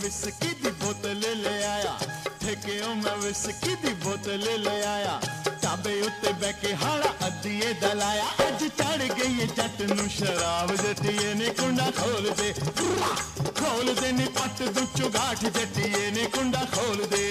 Whisky दी बोतल ले आया, ठेकियों मैं विस्की दी बोतल ले आया, ढाबे उत्ते बह के हाड़ा अद्धिए दलाया। अज चढ़ गई जट नू शराब, जटिए ने कुंडा खोल दे, खोल दे नी पट दू चुगाठ, जटिए ने कुंडा खोल दे।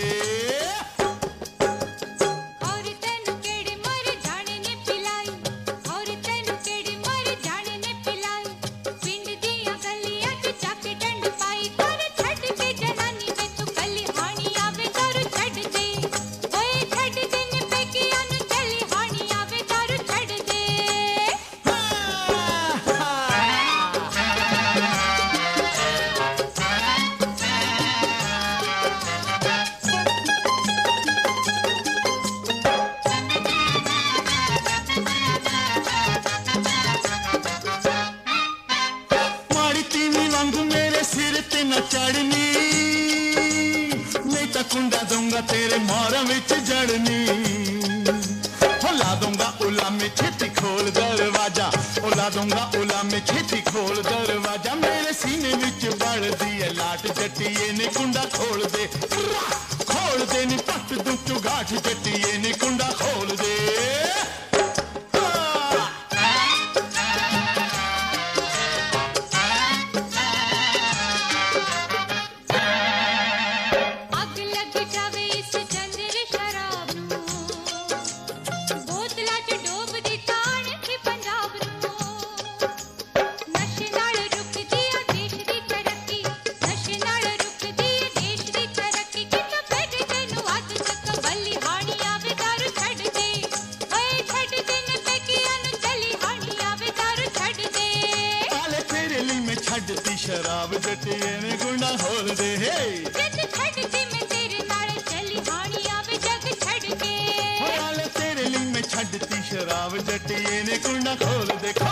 चढ़नी नहीं तो कुंडा दूंगा तेरे मोरा विच जड़नी, ला दूंगा उला में छेती खोल दरवाजा, ला दूंगा उला में छेती खोल दरवाजा। मेरे सीने विच बढ़ दिए लाट, जटिए ने कुंडा खोल दे, खोल दे नी पट दू चुगाठ, जटिए ने कुंडा खोल दे। छड्डती शराब, जटिए ने कुंडा खोल दे। जग छड़ के मैं तेरे नाल चली, हानी आवे जग छड़ के। तेरे लिए मैं छड्डती शराब, जटिए ने कुंडा खोल दे।